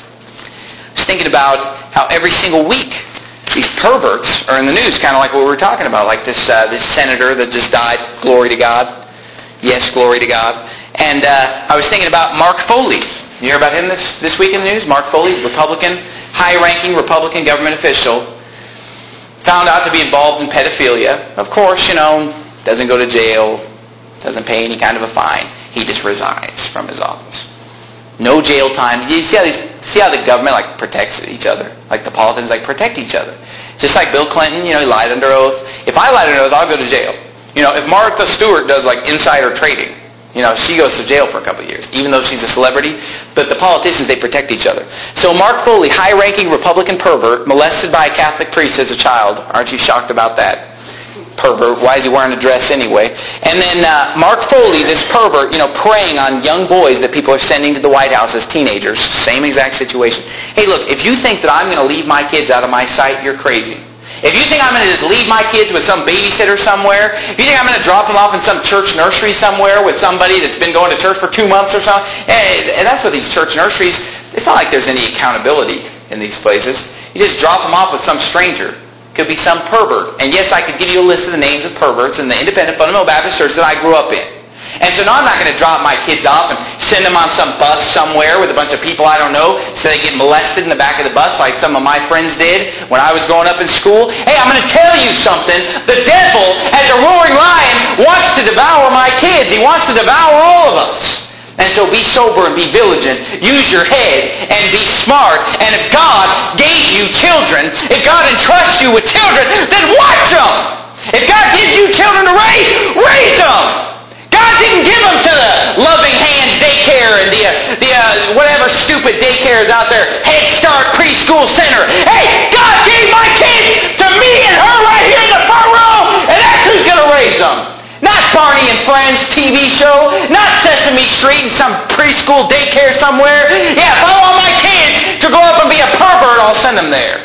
I was thinking about how every single week these perverts are in the news, kind of like what we were talking about, like this uh, this senator that just died. Glory to God. Yes, glory to God. And uh, I was thinking about Mark Foley. You hear about him this, this week in the news? Mark Foley, Republican, high-ranking Republican government official, found out to be involved in pedophilia. Of course, you know, doesn't go to jail, doesn't pay any kind of a fine. He just resigns from his office. No jail time. You see how these, see how the government like protects each other? Like the politicians like protect each other. Just like Bill Clinton, you know, he lied under oath. If I lied under oath, I'll go to jail. You know, if Martha Stewart does like insider trading, you know, she goes to jail for a couple of years, even though she's a celebrity. But the politicians, they protect each other. So Mark Foley, high-ranking Republican pervert, molested by a Catholic priest as a child. Aren't you shocked about that? Pervert. Why is he wearing a dress anyway? And then uh, Mark Foley, this pervert, you know, preying on young boys that people are sending to the White House as teenagers. Same exact situation. Hey, look, if you think that I'm going to leave my kids out of my sight, you're crazy. If you think I'm going to just leave my kids with some babysitter somewhere, if you think I'm going to drop them off in some church nursery somewhere with somebody that's been going to church for two months or something, and that's what these church nurseries, it's not like there's any accountability in these places. You just drop them off with some stranger. Could be some pervert. And yes, I could give you a list of the names of perverts in the Independent Fundamental Baptist Church that I grew up in. And so now I'm not going to drop my kids off and send them on some bus somewhere with a bunch of people I don't know so they get molested in the back of the bus like some of my friends did when I was growing up in school. Hey, I'm going to tell you something. The devil, as a roaring lion, wants to devour my kids. He wants to devour all of us. And so be sober and be vigilant. Use your head and be smart. And if God gave you children, if God entrusts you with children, then watch them. If God gives you children to raise, raise them. God didn't give them to the Loving Hands daycare and the, uh, the uh, whatever stupid daycare is out there, Head Start Preschool Center. Hey, God gave my kids to me and her right here in the front row, and that's who's going to raise them. Not Barney and Friends T V show, not Sesame Street and some preschool daycare somewhere. Yeah, if I want my kids to grow up and be a pervert, I'll send them there.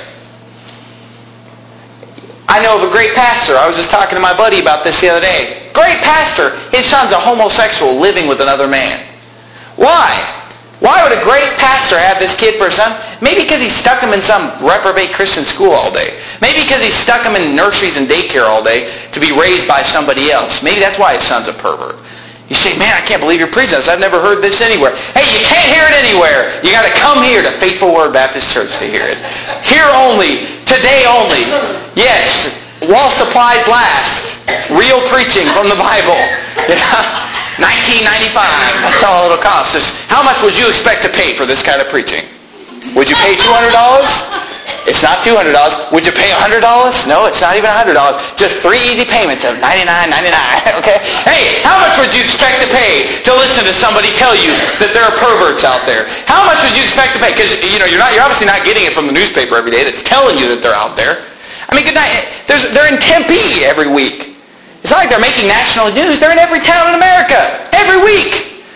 I know of a great pastor. I was just talking to my buddy about this the other day. Great pastor. His son's a homosexual living with another man. Why? Why would a great pastor have this kid for a son? Maybe because he stuck him in some reprobate Christian school all day. Maybe because he stuck him in nurseries and daycare all day to be raised by somebody else. Maybe that's why his son's a pervert. You say, man, I can't believe you're preaching this. I've never heard this anywhere. Hey, you can't hear it anywhere. You got to come here to Faithful Word Baptist Church to hear it. Here only. Today only. Yes. While supplies last. Real preaching from the Bible. nineteen ninety-five. That's all it'll cost. Just how much would you expect to pay for this kind of preaching? Would you pay two hundred dollars? It's not two hundred dollars. Would you pay one hundred dollars? No, it's not even one hundred dollars. Just three easy payments of ninety-nine ninety-nine. Okay? Hey, how much would you expect to pay to listen to somebody tell you that there are perverts out there? How much would you expect to pay? Because you know you're not you're obviously not getting it from the newspaper every day that's telling you that they're out there. I mean, good night. There's they're in Tempe every week. It's not like they're making national news. They're in every town in America every week.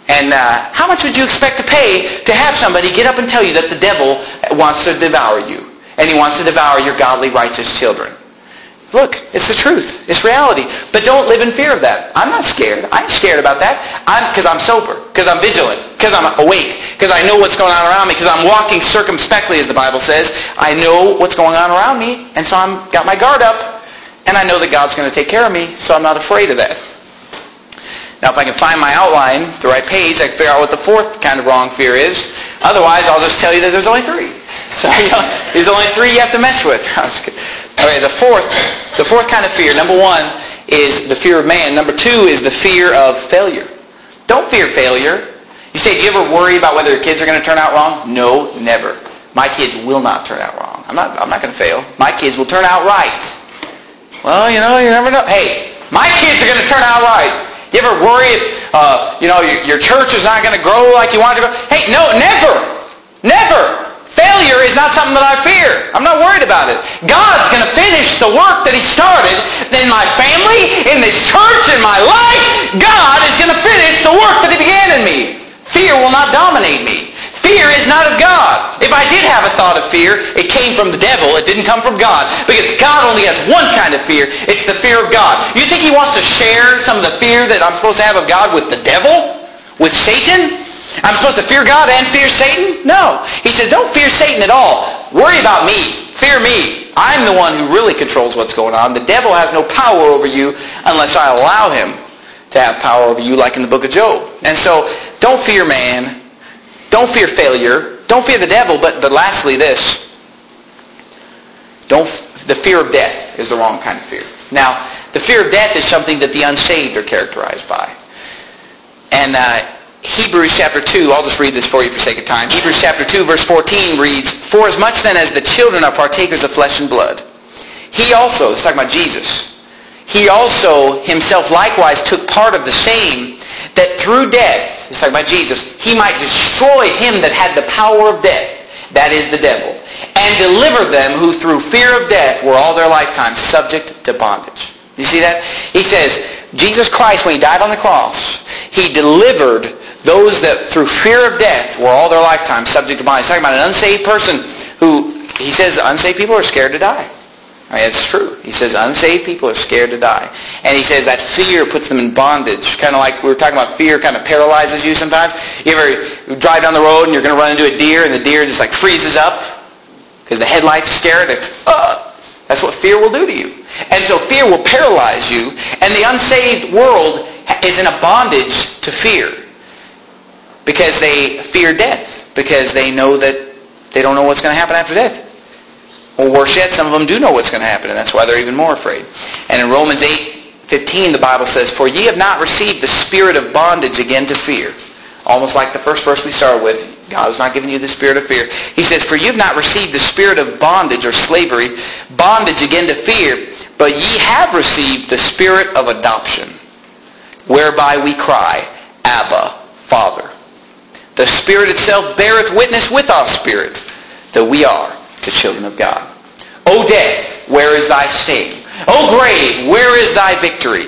And uh, how much would you expect to pay to have somebody get up and tell you that the devil wants to devour you? And he wants to devour your godly, righteous children. Look, it's the truth. It's reality. But don't live in fear of that. I'm not scared. I ain't scared about that. I'm because I'm sober, because I'm vigilant, because I'm awake, because I know what's going on around me, because I'm walking circumspectly, as the Bible says. I know what's going on around me, and so I'm got my guard up, and I know that God's going to take care of me, so I'm not afraid of that. Now, if I can find my outline, the right page, I can figure out what the fourth kind of wrong fear is. Otherwise, I'll just tell you that there's only three. So, you know, there's only three you have to mess with. I'm just kidding. Okay, the fourth, the fourth kind of fear, number one, is the fear of man. Number two is the fear of failure. Don't fear failure. You say, do you ever worry about whether your kids are going to turn out wrong? No, never. My kids will not turn out wrong. I'm not, I'm not going to fail. My kids will turn out right. Well, you know, you never know. Hey, my kids are going to turn out right. You ever worry if, uh, you know, your, your church is not going to grow like you want it to grow? Hey, no, never. Never. Failure is not something that I fear. I'm not worried about it. God's going to finish the work that He started in my family, in this church, in my life. God is going to finish the work that He began in me. Fear will not dominate me. Fear is not of God. If I did have a thought of fear, it came from the devil. It didn't come from God. Because God only has one kind of fear. It's the fear of God. You think He wants to share some of the fear that I'm supposed to have of God with the devil? With Satan? I'm supposed to fear God and fear Satan? No. He says, don't fear Satan at all. Worry about me. Fear me. I'm the one who really controls what's going on. The devil has no power over you unless I allow him to have power over you, like in the book of Job. And so, don't fear man. Don't fear failure. Don't fear the devil. But, but lastly, this. Don't. The fear of death is the wrong kind of fear. Now, the fear of death is something that the unsaved are characterized by. And uh, Hebrews chapter two, I'll just read this for you for sake of time. Hebrews chapter two, verse fourteen reads, For as much then as the children are partakers of flesh and blood, He also, it's talking about Jesus, He also Himself likewise took part of the same, that through death, it's talking about Jesus, He might destroy him that had the power of death, that is the devil, and deliver them who through fear of death were all their lifetime subject to bondage. You see that? He says, Jesus Christ, when He died on the cross, He delivered those that through fear of death were all their lifetime subject to bondage. He's talking about an unsaved person who, he says, unsaved people are scared to die. I mean, it's true. He says unsaved people are scared to die. And he says that fear puts them in bondage. Kind of like we were talking about fear kind of paralyzes you sometimes. You ever drive down the road and you're going to run into a deer and the deer just like freezes up because the headlights scare it. Uh, that's what fear will do to you. And so fear will paralyze you. And the unsaved world is in a bondage to fear because they fear death, because they know that they don't know what's going to happen after death. Or worse yet, some of them do know what's going to happen, and that's why they're even more afraid. And in Romans eight fifteen, the Bible says, For ye have not received the spirit of bondage again to fear. Almost like the first verse we started with. God has not given you the spirit of fear. He says, For ye have not received the spirit of bondage or slavery, bondage again to fear, but ye have received the spirit of adoption, whereby we cry, Abba, Father. The Spirit itself beareth witness with our spirit that we are the children of God. O death, where is thy sting? O grave, where is thy victory?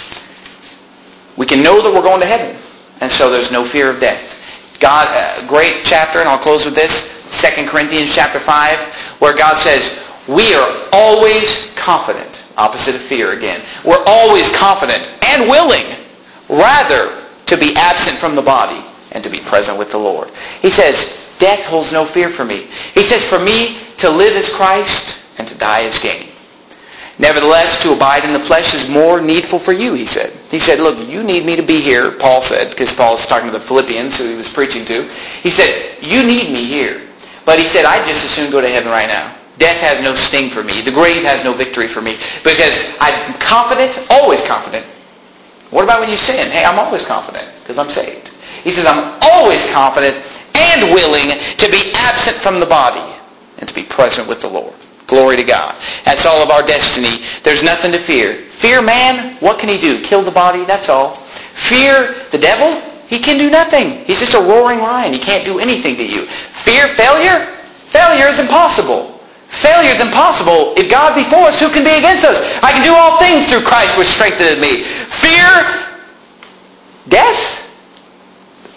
We can know that we're going to heaven, and so there's no fear of death. God, a great chapter, and I'll close with this, Second Corinthians chapter five, where God says, we are always confident, opposite of fear again. We're always confident and willing, rather, to be absent from the body and to be present with the Lord. He says, death holds no fear for me. He says, for me to live is Christ and to die is gain. Nevertheless, to abide in the flesh is more needful for you, he said. He said, look, you need me to be here, Paul said, because Paul was talking to the Philippians who he was preaching to. He said, you need me here. But he said, I'd just as soon go to heaven right now. Death has no sting for me. The grave has no victory for me. Because I'm confident, always confident. What about when you sin? Hey, I'm always confident because I'm saved. He says, I'm always confident and willing to be absent from the body and to be present with the Lord. Glory to God. That's all of our destiny. There's nothing to fear. Fear man, what can he do? Kill the body, that's all. Fear the devil, he can do nothing. He's just a roaring lion. He can't do anything to you. Fear failure? Failure is impossible. Failure is impossible. If God be for us, who can be against us? I can do all things through Christ which strengtheneth me. Fear death?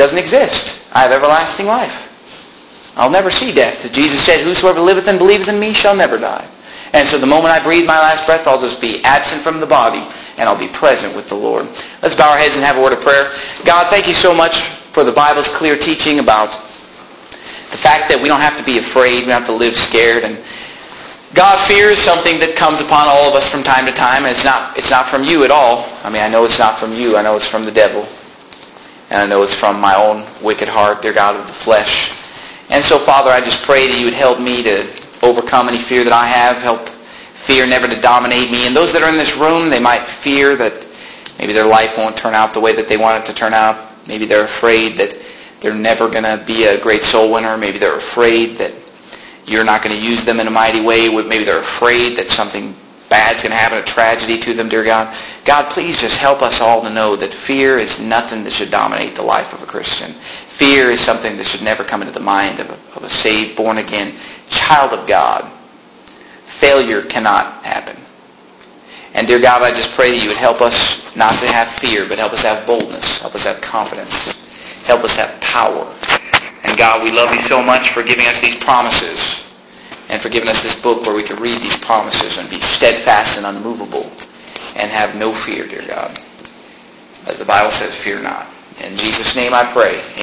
doesn't exist. I have everlasting life. I'll never see death. Jesus said, whosoever liveth and believeth in me shall never die. And so the moment I breathe my last breath, I'll just be absent from the body, and I'll be present with the Lord. Let's bow our heads and have a word of prayer. God, thank you so much for the Bible's clear teaching about the fact that we don't have to be afraid, we don't have to live scared. And God, fear is something that comes upon all of us from time to time, and it's not it's not from you at all. I mean, I know it's not from you. I know it's from the devil. And I know it's from my own wicked heart, dear God, of the flesh. And so, Father, I just pray that you would help me to overcome any fear that I have. Help fear never to dominate me. And those that are in this room, they might fear that maybe their life won't turn out the way that they want it to turn out. Maybe they're afraid that they're never going to be a great soul winner. Maybe they're afraid that you're not going to use them in a mighty way. Maybe they're afraid that something bad's going to happen, a tragedy to them, dear God. God, please just help us all to know that fear is nothing that should dominate the life of a Christian. Fear is something that should never come into the mind of a, of a saved, born-again child of God. Failure cannot happen. And dear God, I just pray that you would help us not to have fear, but help us have boldness. Help us have confidence. Help us have power. And God, we love you so much for giving us these promises and for giving us this book where we can read these promises and be steadfast and unmovable and have no fear, dear God. As the Bible says, fear not. In Jesus' name I pray.